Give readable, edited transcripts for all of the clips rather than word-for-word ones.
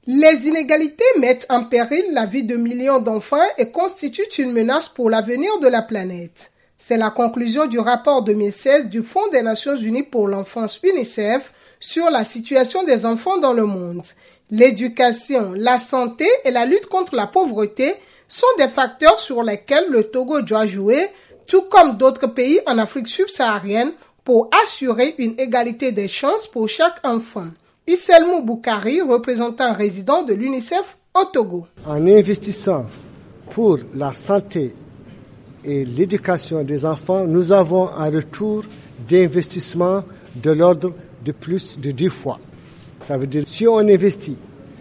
Les inégalités mettent en péril la vie de millions d'enfants et constituent une menace pour l'avenir de la planète. C'est la conclusion du rapport 2016 du Fonds des Nations Unies pour l'enfance UNICEF sur la situation des enfants dans le monde. L'éducation, la santé et la lutte contre la pauvreté sont des facteurs sur lesquels le Togo doit jouer, tout comme d'autres pays en Afrique subsaharienne, pour assurer une égalité des chances pour chaque enfant. Isselmou Boukari, représentant résident de l'UNICEF au Togo. En investissant pour la santé et l'éducation des enfants, nous avons un retour d'investissement de l'ordre de plus de 10 fois. Ça veut dire si on investit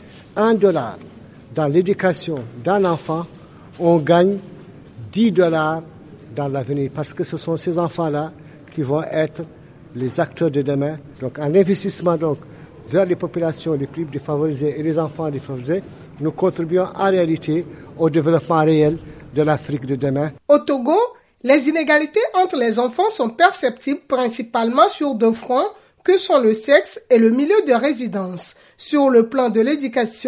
$1 dans l'éducation d'un enfant, on gagne $10 dans l'avenir parce que ce sont ces enfants-là qui vont être les acteurs de demain. Donc un investissement vers les populations les plus défavorisées et les enfants défavorisés, nous contribuons en réalité au développement réel de l'Afrique de demain. Au Togo, les inégalités entre les enfants sont perceptibles principalement sur 2 fronts que sont le sexe et le milieu de résidence. Sur le plan de l'éducation,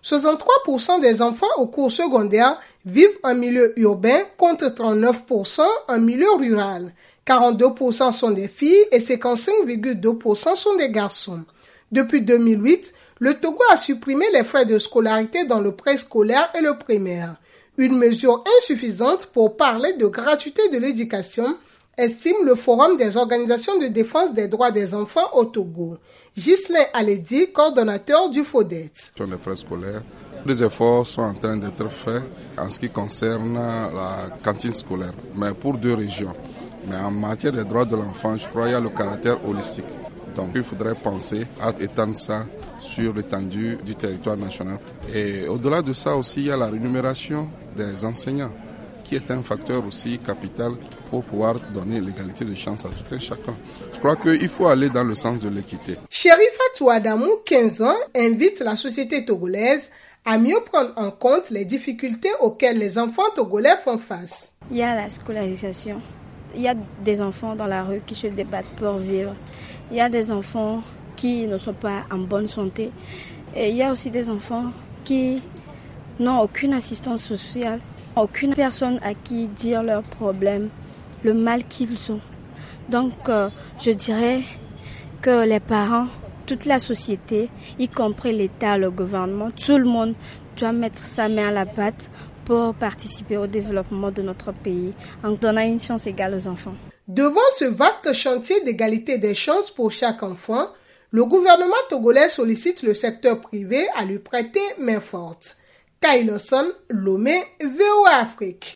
63% des enfants au cours secondaire vivent en milieu urbain contre 39% en milieu rural. 42% sont des filles et 55,2% sont des garçons. Depuis 2008, le Togo a supprimé les frais de scolarité dans le préscolaire et le primaire. Une mesure insuffisante pour parler de gratuité de l'éducation, estime le Forum des organisations de défense des droits des enfants au Togo. Ghislain Aledi, coordonnateur du FODET. Sur les frais scolaires, des efforts sont en train d'être faits en ce qui concerne la cantine scolaire, mais pour 2 régions. Mais en matière des droits de l'enfant, je crois qu'il y a le caractère holistique. Donc il faudrait penser à étendre ça sur l'étendue du territoire national. Et au-delà de ça aussi, il y a la rémunération des enseignants, qui est un facteur aussi capital pour pouvoir donner l'égalité de chance à tout un chacun. Je crois qu'il faut aller dans le sens de l'équité. Chérifatou Adamou, 15 ans, invite la société togolaise à mieux prendre en compte les difficultés auxquelles les enfants togolais font face. Il y a la scolarisation. Il y a des enfants dans la rue qui se débattent pour vivre. Il y a des enfants qui ne sont pas en bonne santé. Et il y a aussi des enfants qui n'ont aucune assistance sociale, aucune personne à qui dire leurs problèmes, le mal qu'ils ont. Donc, je dirais que les parents, toute la société, y compris l'État, le gouvernement, tout le monde doit mettre sa main à la pâte pour participer au développement de notre pays en donnant une chance égale aux enfants. Devant ce vaste chantier d'égalité des chances pour chaque enfant, le gouvernement togolais sollicite le secteur privé à lui prêter main forte. Kyle Lawson, Lomé, VOA Afrique.